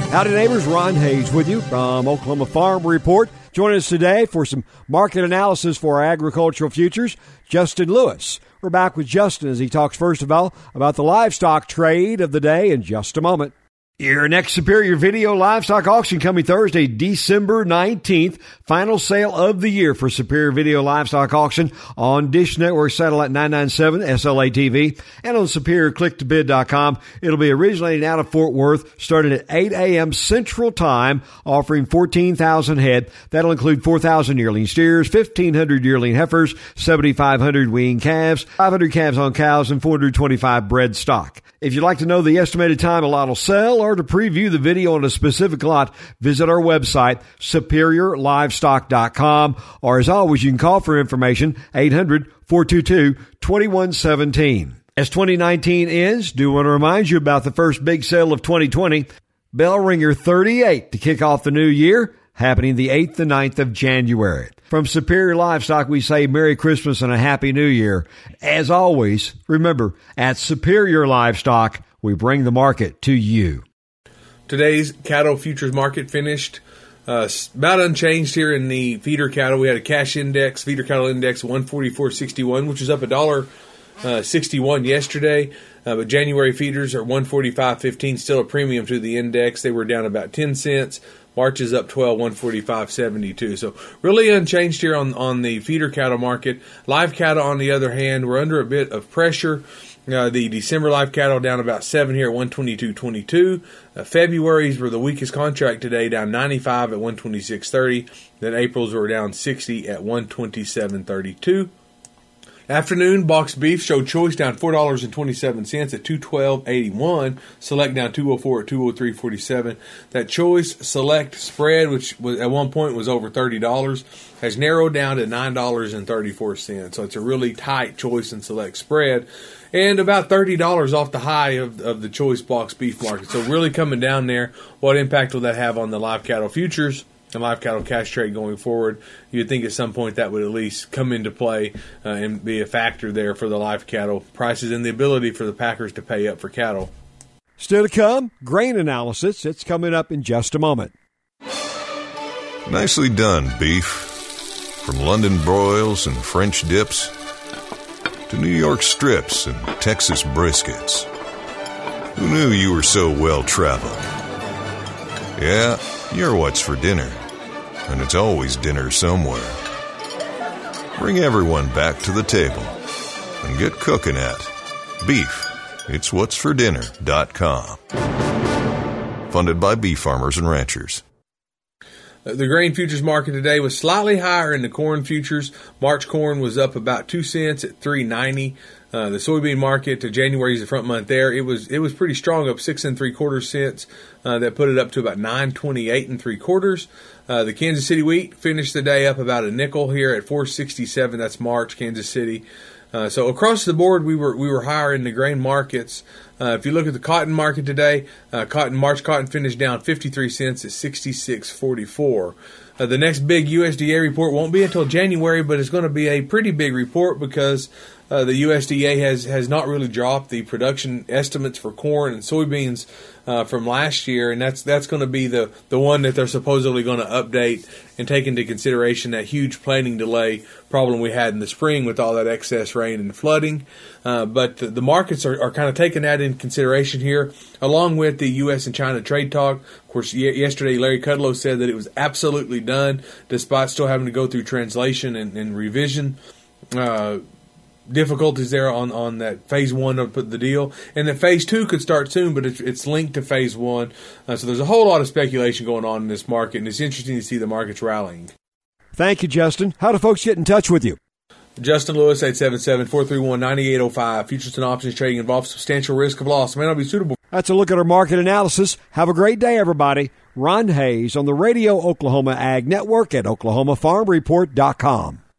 Howdy neighbors, Ron Hayes with you from Oklahoma Farm Report. Joining us today for some market analysis for our agricultural futures, Justin Lewis. We're back with Justin as he talks first of all about the livestock trade of the day in just a moment. Your next Superior Video Livestock Auction coming Thursday, December 19th. Final sale of the year for Superior Video Livestock Auction on Dish Network Satellite 997 SLA TV and on SuperiorClickToBid.com. It'll be originating out of Fort Worth, starting at 8 a.m. Central Time, offering 14,000 head. That'll include 4,000 yearling steers, 1,500 yearling heifers, 7,500 weaned calves, 500 calves on cows, and 425 bred stock. If you'd like to know the estimated time a lot will sell or to preview the video on a specific lot, visit our website, SuperiorLivestock.com, or as always, you can call for information, 800-422-2117. As 2019 ends, do want to remind you about the first big sale of 2020, Bell Ringer 38 to kick off the new year, happening the 8th and 9th of January. From Superior Livestock, we say Merry Christmas and a Happy New Year. As always, remember, at Superior Livestock, we bring the market to you. Today's cattle futures market finished about unchanged here in the feeder cattle. We had a cash index, feeder cattle index 144.61, which is up $1.61 yesterday. But January feeders are 145.15, still a premium to the index. They were down about 10 cents. March is up 12, 145.72. So really unchanged here on the feeder cattle market. Live cattle, on the other hand, we're under a bit of pressure. The December live cattle down about 7 here at 122.22. February's were the weakest contract today, down 95 at 126.30. Then April's were down 60 at 127.32. Afternoon, boxed beef showed choice down $4.27 at $212.81. Select down $204 at $203.47. That choice select spread, which was at one point was over $30, has narrowed down to $9.34. So it's a really tight choice and select spread, and about $30 off the high of the choice boxed beef market. So really coming down there. What impact will that have on the live cattle futures and live cattle cash trade going forward? You'd think at some point that would at least come into play and be a factor there for the live cattle prices and the ability for the packers to pay up for cattle. Still to come, grain analysis. It's coming up in just a moment. Nicely done, beef. From London broils and French dips to New York strips and Texas briskets. Who knew you were so well-traveled? Yeah, you're what's for dinner. And it's always dinner somewhere. Bring everyone back to the table and get cooking at Beef. It's what's for dinner.com. Funded by Beef Farmers and Ranchers. The grain futures market today was slightly higher in the corn futures. March corn was up about 2 cents at $3.90. The soybean market, January's the front month there. It was pretty strong, up 6 3/4 cents. That put it up to about $9.28 3/4. The Kansas City wheat finished the day up about a nickel here at $4.67. That's March, Kansas City. So across the board, we were higher in the grain markets. If you look at the cotton market today, March cotton finished down 53 cents at 66.44. The next big USDA report won't be until January, but it's going to be a pretty big report because the USDA has not really dropped the production estimates for corn and soybeans from last year, and that's going to be the one that they're supposedly going to update and take into consideration that huge planting delay problem we had in the spring with all that excess rain and flooding. But the markets are kind of taking that into consideration here, along with the U.S. and China trade talk. Of course, yesterday Larry Kudlow said that it was absolutely done, despite still having to go through translation and revision difficulties there on that phase one of the deal, and that phase two could start soon, but it's linked to phase one. So there's a whole lot of speculation going on in this market, and it's interesting to see the markets rallying. Thank you, Justin. How do folks get in touch with you? Justin Lewis, 877-431-9805. Futures and options trading involves substantial risk of loss. It may not be suitable. That's a look at our market analysis. Have a great day, everybody. Ron Hayes on the Radio Oklahoma Ag Network at OklahomaFarmReport.com.